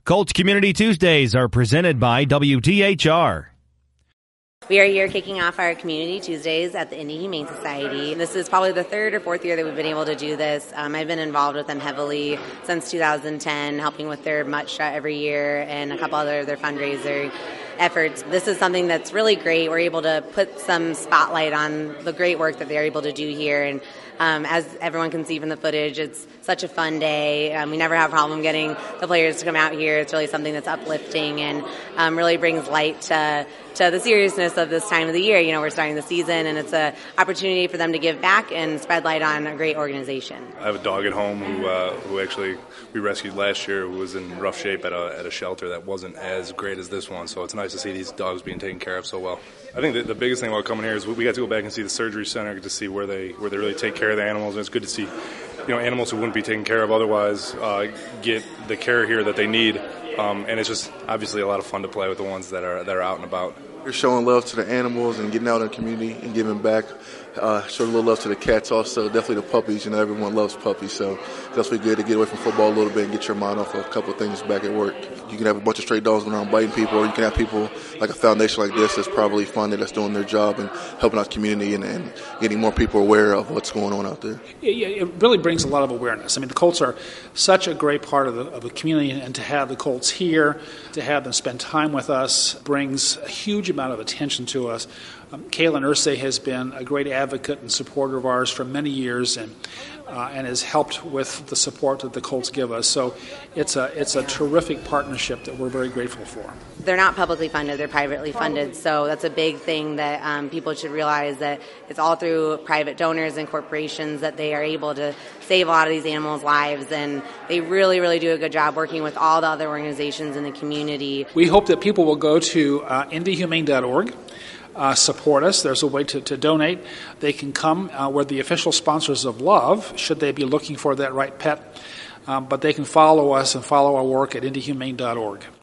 Colts Community Tuesdays are presented by WTHR. We are here kicking off our Community Tuesdays at the Indy Humane Society. This is probably the third or fourth year that we've been able to do this. I've been involved with them heavily since 2010, helping with their mutt shot every year and a couple other their fundraiser efforts. This is something that's really great. We're able to put some spotlight on the great work that they're able to do here. And as everyone can see from the footage, it's such a fun day. We never have a problem getting the players to come out here. It's really something that's uplifting and really brings light to the seriousness of this time of the year. You know, we're starting the season, and it's an opportunity for them to give back and spread light on a great organization. I have a dog at home who actually we rescued last year, who was in rough shape at a shelter that wasn't as great as this one. So it's nice to see these dogs being taken care of so well. I think the biggest thing about coming here is we got to go back and see the surgery center to see where they really take care of the animals. And it's good to see, animals who wouldn't be taken care of otherwise get the care here that they need. And it's just obviously a lot of fun to play with the ones that are out and about. We're showing love to the animals and getting out in the community and giving back. Show a little love to the cats also, definitely the puppies. Everyone loves puppies, so it's definitely good to get away from football a little bit and get your mind off of a couple of things back at work. You can have a bunch of stray dogs going around biting people, or you can have people like a foundation like this that's probably funded, that's doing their job and helping out the community and getting more people aware of what's going on out there. Yeah, it really brings a lot of awareness. I mean, the Colts are such a great part of the community, and to have the Colts here, to have them spend time with us, brings a huge amount of attention to us. Kaylin Irsay has been a great advocate and supporter of ours for many years, and has helped with the support that the Colts give us. So it's a terrific partnership that we're very grateful for. They're not publicly funded, they're privately funded, so that's a big thing that people should realize, that it's all through private donors and corporations that they are able to save a lot of these animals' lives, and they really, really do a good job working with all the other organizations in the community. We hope that people will go to indyhumane.org. Support us. There's a way to donate. They can come. We're the official sponsors of Love, should they be looking for that right pet. But they can follow us and follow our work at indyhumane.org.